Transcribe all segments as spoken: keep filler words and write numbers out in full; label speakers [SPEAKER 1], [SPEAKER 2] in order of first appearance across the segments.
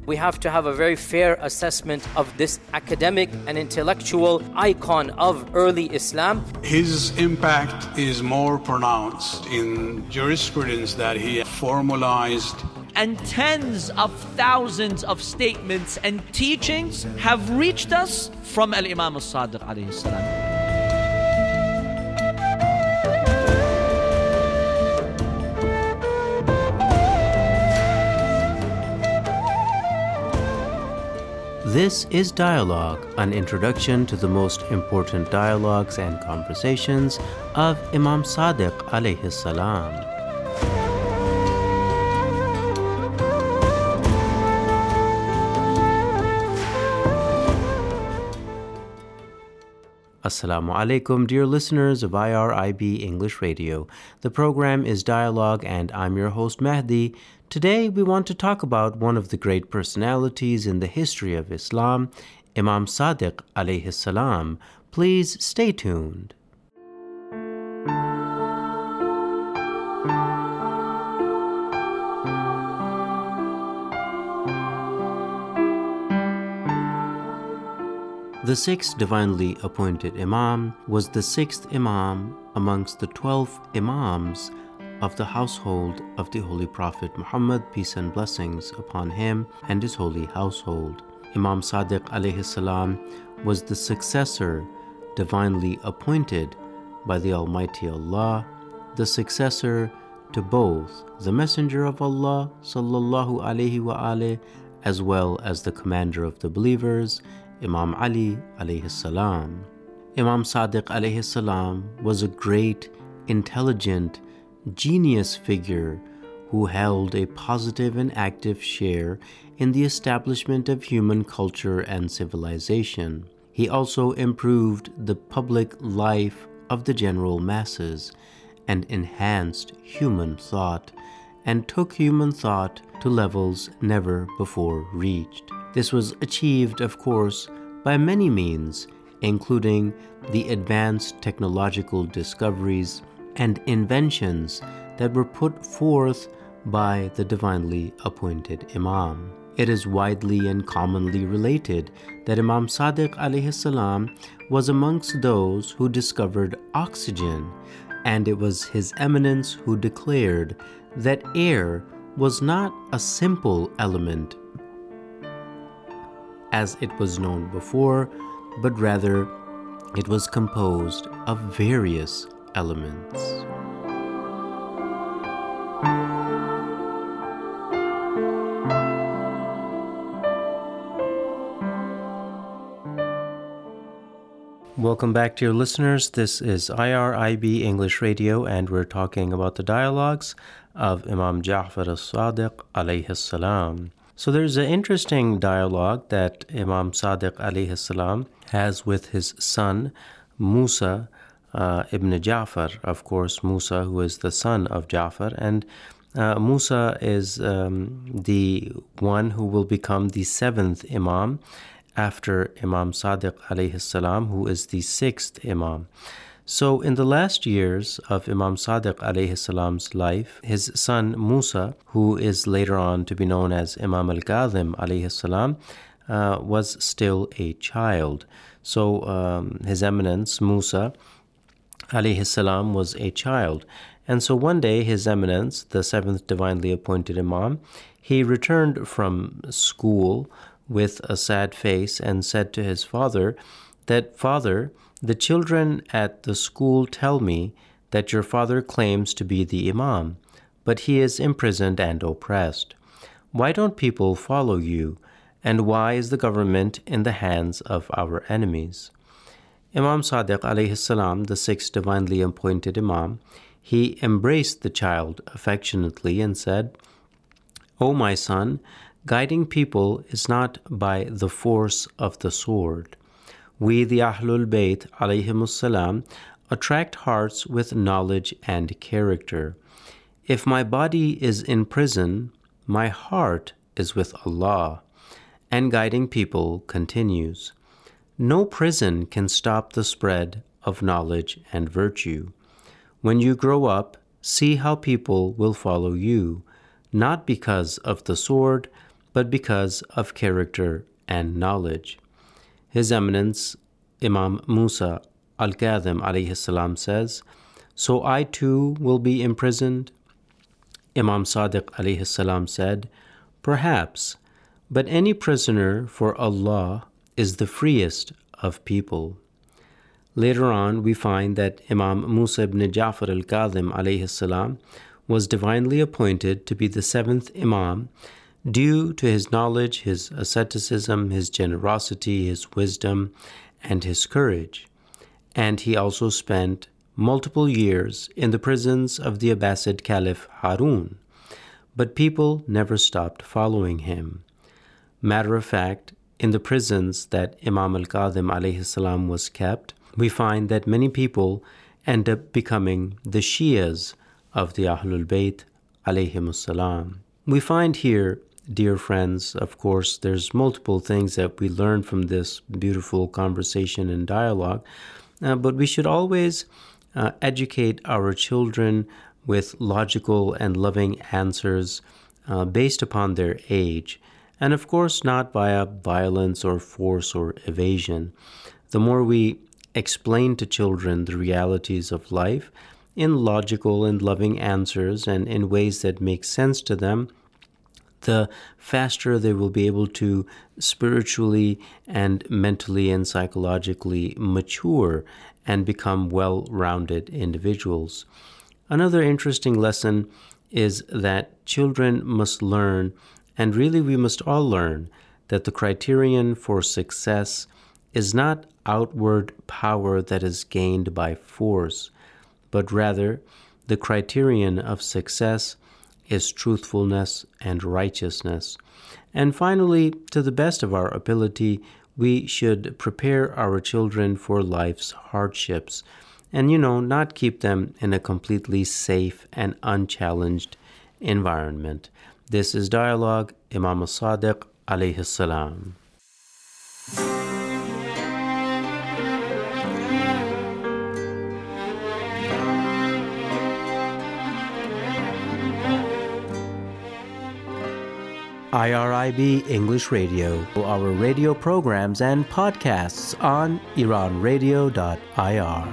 [SPEAKER 1] We have to have a very fair assessment of this academic and intellectual icon of early Islam.
[SPEAKER 2] His impact is more pronounced in jurisprudence that he formalized.
[SPEAKER 3] And tens of thousands of statements and teachings have reached us from Al-Imam As-Sadiq alayhi salam.
[SPEAKER 4] This is Dialogue, an introduction to the most important dialogues and conversations of Imam Sadiq alayhi salam. Assalamu alaikum, dear listeners of I R I B English Radio. The program is Dialogue and I'm your host Mahdi. Today we want to talk about one of the great personalities in the history of Islam, Imam Sadiq alayhi salam. Please stay tuned. The sixth divinely appointed Imam was the sixth Imam amongst the twelve Imams of the household of the Holy Prophet Muhammad, peace and blessings upon him and his holy household. Imam Sadiq alayhi salam was the successor divinely appointed by the Almighty Allah, the successor to both the Messenger of Allah sallallahu alayhi wa alayhi, as well as the commander of the believers, Imam Ali alayhi salam. Imam Sadiq alayhi salam was a great, intelligent, genius figure who held a positive and active share in the establishment of human culture and civilization. He also improved the public life of the general masses and enhanced human thought and took human thought to levels never before reached. This was achieved, of course, by many means, including the advanced technological discoveries and inventions that were put forth by the divinely appointed Imam. It is widely and commonly related that Imam Sadiq alayhi salam was amongst those who discovered oxygen, and it was His Eminence who declared that air was not a simple element as it was known before, but rather it was composed of various elements. Welcome back, dear listeners. This is I R I B English Radio, and we're talking about the dialogues of Imam Ja'far as-Sadiq alayhi salam. So there's an interesting dialogue that Imam Sadiq alayhi salam has with his son, Musa uh, ibn Ja'far. Of course, Musa, who is the son of Ja'far, and uh, Musa is um, the one who will become the seventh Imam after Imam Sadiq alayhi salam, who is the sixth Imam. So in the last years of Imam Sadiq alayhi salam's life, his son Musa, who is later on to be known as Imam al-Kadhim alayhi salam, uh, was still a child. So um, His Eminence Musa alayhi salam was a child. And so one day His Eminence, the seventh divinely appointed Imam, he returned from school with a sad face and said to his father that, "Father, the children at the school tell me that your father claims to be the Imam, but he is imprisoned and oppressed. Why don't people follow you, and why is the government in the hands of our enemies?" Imam Sadiq alayhi salam, the sixth divinely appointed Imam, he embraced the child affectionately and said, "O my son, guiding people is not by the force of the sword. We, the Ahlul Bayt alayhimus salam, attract hearts with knowledge and character. If my body is in prison, my heart is with Allah." And guiding people continues, "No prison can stop the spread of knowledge and virtue. When you grow up, see how people will follow you, not because of the sword, but because of character and knowledge. His Eminence, Imam Musa al-Kadhim alayhi salam says, "So I too will be imprisoned?" Imam Sadiq alayhi salam said, "Perhaps, but any prisoner for Allah is the freest of people." Later on, we find that Imam Musa ibn Ja'far al-Kadhim alayhi salam was divinely appointed to be the seventh Imam due to his knowledge, his asceticism, his generosity, his wisdom, and his courage. And he also spent multiple years in the prisons of the Abbasid Caliph Harun. But people never stopped following him. Matter of fact, in the prisons that Imam al-Kadhim alayhi salam was kept, we find that many people end up becoming the Shias of the Ahlul Bayt alayhimus salam. We find here, dear friends, of course, there's multiple things that we learn from this beautiful conversation and dialogue, uh, but we should always uh, educate our children with logical and loving answers uh, based upon their age, and of course not via violence or force or evasion. The more we explain to children the realities of life in logical and loving answers and in ways that make sense to them, the faster they will be able to spiritually and mentally and psychologically mature and become well-rounded individuals. Another interesting lesson is that children must learn, and really we must all learn, that the criterion for success is not outward power that is gained by force, but rather the criterion of success is truthfulness and righteousness. And finally, to the best of our ability, we should prepare our children for life's hardships and, you know, not keep them in a completely safe and unchallenged environment. This is Dialogue, Imam al-Sadiq alayhi salam. I R I B English Radio, our radio programs and podcasts on iran radio dot I R.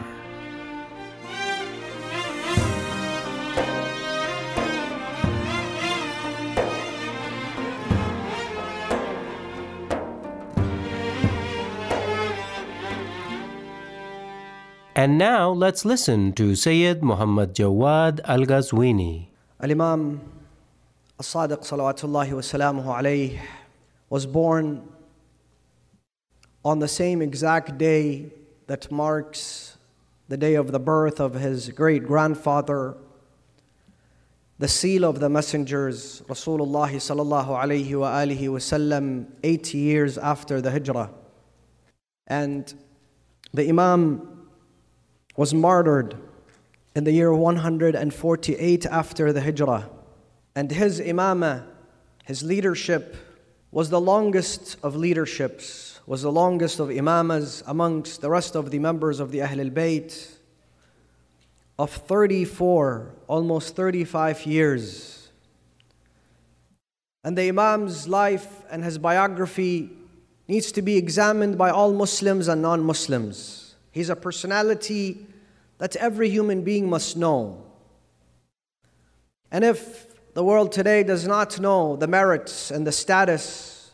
[SPEAKER 4] And now let's listen to Sayyid Muhammad Jawad Al-Ghazwini.
[SPEAKER 5] Al-Imam As-Sadiq salawatullahi wa salamuhu alayhi was born on the same exact day that marks the day of the birth of his great-grandfather, the seal of the messengers, Rasulullah sallallahu alayhi wa alihi wa sallam, eighty years after the hijrah. And the Imam was martyred in the year one hundred forty-eight after the hijrah. And his imamah, his leadership, was the longest of leaderships, was the longest of imamahs amongst the rest of the members of the Ahlul Bayt, of thirty-four, almost thirty-five years. And the Imam's life and his biography needs to be examined by all Muslims and non-Muslims. He's a personality that every human being must know. And if the world today does not know the merits and the status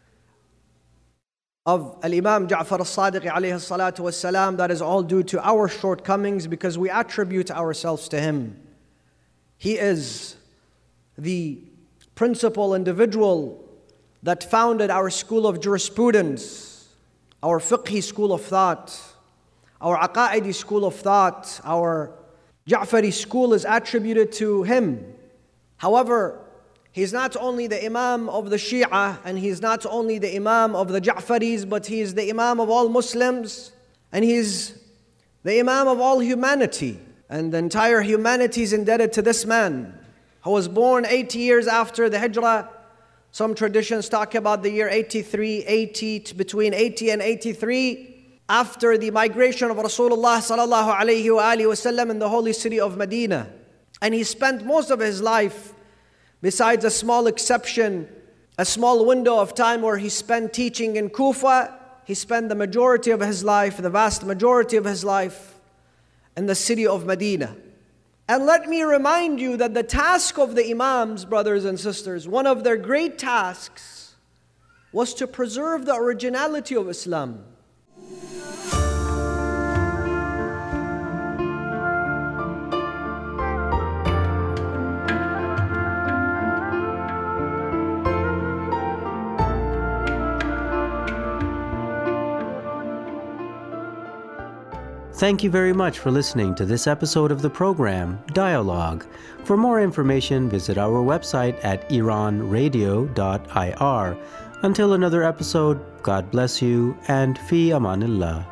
[SPEAKER 5] of Al-Imam Ja'far al-Sadiq alayhi salatu wassalam, that is all due to our shortcomings because we attribute ourselves to him. He is the principal individual that founded our school of jurisprudence, our fiqhi school of thought, our aqaidi school of thought, our Ja'fari school is attributed to him. However, he's not only the Imam of the Shia and he's not only the Imam of the Ja'faris, but he is the Imam of all Muslims and he's the Imam of all humanity. And the entire humanity is indebted to this man who was born eighty years after the Hijrah. Some traditions talk about the year eighty-three, eighty, between eighty and eighty-three, after the migration of Rasulullah sallallahu alayhi wa alihi wasallam in the holy city of Medina. And he spent most of his life, besides a small exception a small window of time where he spent teaching in Kufa. He spent the majority of his life, the vast majority of his life, in the city of Medina. And let me remind you that the task of the Imams, brothers and sisters, one of their great tasks was to preserve the originality of Islam.
[SPEAKER 4] Thank you very much for listening to this episode of the program, Dialogue. For more information, visit our website at iran radio dot I R. Until another episode, God bless you and fi amanillah.